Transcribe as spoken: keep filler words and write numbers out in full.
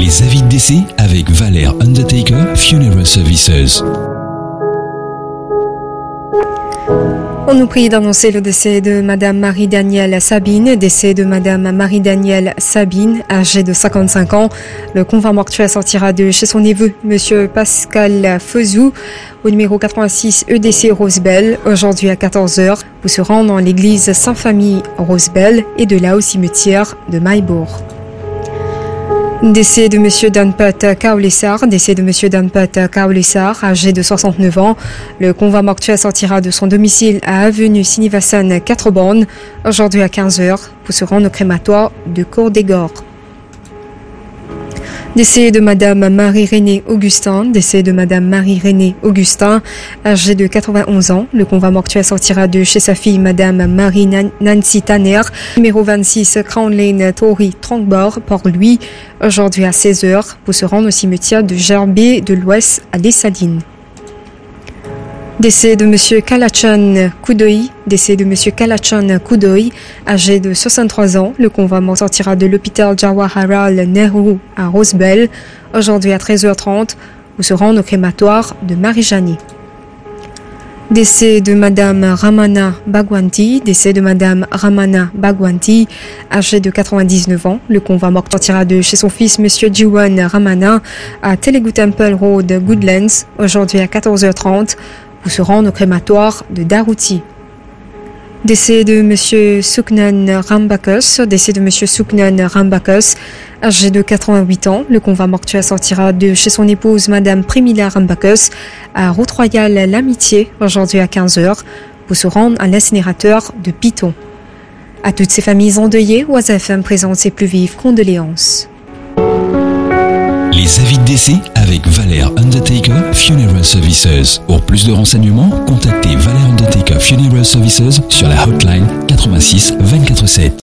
Les avis de décès avec Valère Undertaker Funeral Services. On nous prie d'annoncer le décès de Madame Marie-Danielle Sabine, décès de Madame Marie-Danielle Sabine, âgée de cinquante-cinq ans. Le convoi mortuaire sortira de chez son neveu, Monsieur Pascal Feuzou, au numéro quatre-vingt-six E D C Rosebel, aujourd'hui à quatorze heures, pour se rendre dans l'église Sainte-Famille Rosebel et de là au cimetière de Maillebourg. Décès de Monsieur Danpat Kaolessar, décès de Monsieur Danpat Kaolessar, âgé de soixante-neuf ans. Le convoi mortuaire sortira de son domicile à avenue Sinivasan quatre bornes, aujourd'hui à quinze heures, pour se rendre au crématoire de Cour-des-Gores. Décès de Madame Marie-Renée Augustin, décès de Madame Marie-Renée Augustin, âgée de quatre-vingt-onze ans. Le convoi mortuaire sortira de chez sa fille Madame Marie-Nancy Tanner, numéro vingt-six Crown Lane, Tory, Tronkbord, Port-Louis, aujourd'hui à seize heures, pour se rendre au cimetière de Gerbet de l'Ouest à Les Salines. Décès de Monsieur Kalachan Koudoy, décès de Monsieur Kalachan Koudoy, âgé de soixante-trois ans. Le convoi sortira de l'hôpital Jawaharlal Nehru à Rosebel, aujourd'hui à treize heures trente, où se rendre au crématoire de Marijani. Décès de Madame Ramana Bagwanti, décès de Madame Ramana Bagwanti, âgée de quatre-vingt-dix-neuf ans. Le convoi sortira de chez son fils Monsieur Jiwan Ramana à Telugu Temple Road, Goodlands, aujourd'hui à quatorze heures trente, pour se rendre au crématoire de Daruti. Décès de Monsieur Suknan Rambakos, décès de Monsieur Suknan Rambakos, âgé de quatre-vingt-huit ans. Le convoi mortuaire sortira de chez son épouse Madame Primila Rambakos à Route Royale L'Amitié, aujourd'hui à quinze heures, pour se rendre à l'incinérateur de Piton. À toutes ces familles endeuillées, Oise F M présente ses plus vives condoléances. Les avis de décès avec Valère Undertaker Funeral Services. Pour plus de renseignements, contactez Valère Undertaker Funeral Services sur la hotline quatre-vingt-six vingt-quatre sept.